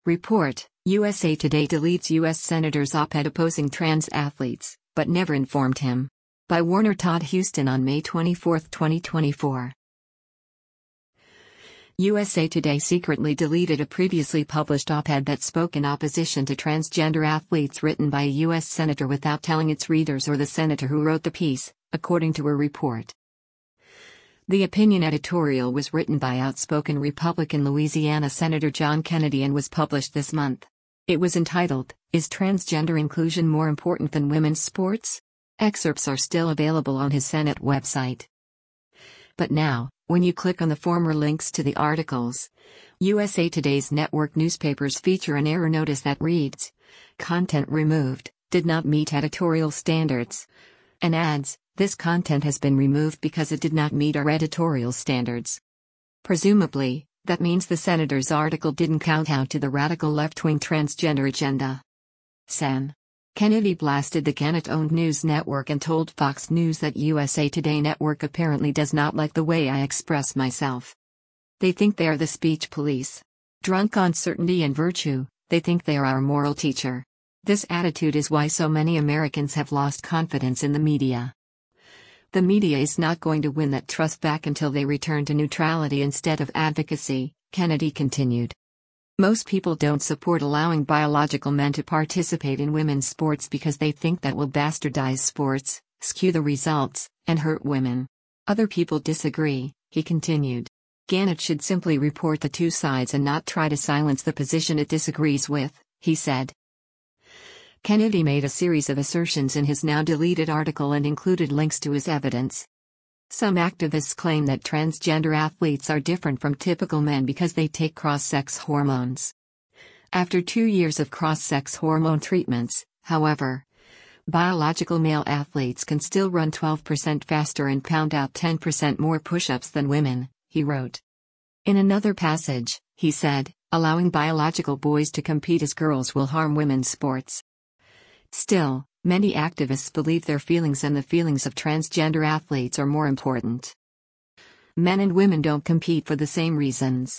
Report: USA Today deletes U.S. Senator's op-ed opposing trans athletes, but never informed him. By Warner Todd Huston on May 24, 2024. USA Today secretly deleted a previously published op-ed that spoke in opposition to transgender athletes written by a U.S. senator without telling its readers or the senator who wrote the piece, according to a report. The opinion editorial was written by outspoken Republican Louisiana Senator John Kennedy and was published this month. It was entitled, "Is Transgender Inclusion More Important Than Women's Sports?" Excerpts are still available on his Senate website. But now, when you click on the former links to the articles, USA Today's network newspapers feature an error notice that reads, "Content removed, did not meet editorial standards," and adds, "This content has been removed because it did not meet our editorial standards." Presumably, that means the senator's article didn't kowtow to the radical left-wing transgender agenda. Sen. Kennedy blasted the Gannett-owned news network and told Fox News that USA Today network apparently does not like the way I express myself. They think they are the speech police. Drunk on certainty and virtue, they think they are our moral teacher. This attitude is why so many Americans have lost confidence in the media. The media is not going to win that trust back until they return to neutrality instead of advocacy, Kennedy continued. Most people don't support allowing biological men to participate in women's sports because they think that will bastardize sports, skew the results, and hurt women. Other people disagree, he continued. Gannett should simply report the two sides and not try to silence the position it disagrees with, he said. Kennedy made a series of assertions in his now deleted article and included links to his evidence. Some activists claim that transgender athletes are different from typical men because they take cross-sex hormones. After 2 years of cross-sex hormone treatments, however, biological male athletes can still run 12% faster and pound out 10% more push-ups than women, he wrote. In another passage, he said, allowing biological boys to compete as girls will harm women's sports. Still, many activists believe their feelings and the feelings of transgender athletes are more important. Men and women don't compete for the same reasons.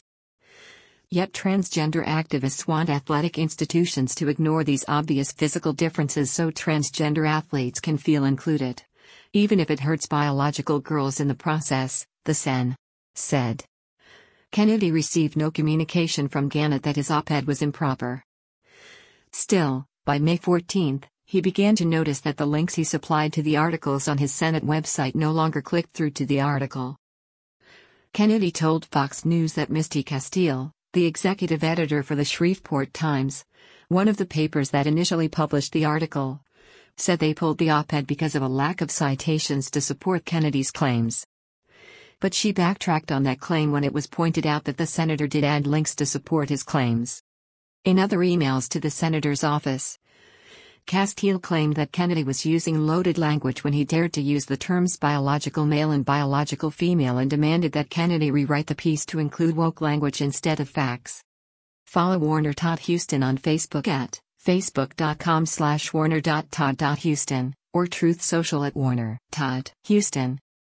Yet transgender activists want athletic institutions to ignore these obvious physical differences so transgender athletes can feel included, even if it hurts biological girls in the process, the Sen. said. Kennedy received no communication from Gannett that his op-ed was improper. Still, by May 14, he began to notice that the links he supplied to the articles on his Senate website no longer clicked through to the article. Kennedy told Fox News that Misty Castile, the executive editor for the Shreveport Times, one of the papers that initially published the article, said they pulled the op-ed because of a lack of citations to support Kennedy's claims. But she backtracked on that claim when it was pointed out that the senator did add links to support his claims. In other emails to the senator's office, Castile claimed that Kennedy was using loaded language when he dared to use the terms biological male and biological female and demanded that Kennedy rewrite the piece to include woke language instead of facts. Follow Warner Todd Huston on Facebook at facebook.com/warner.todd.huston or Truth Social at Warner Todd Huston.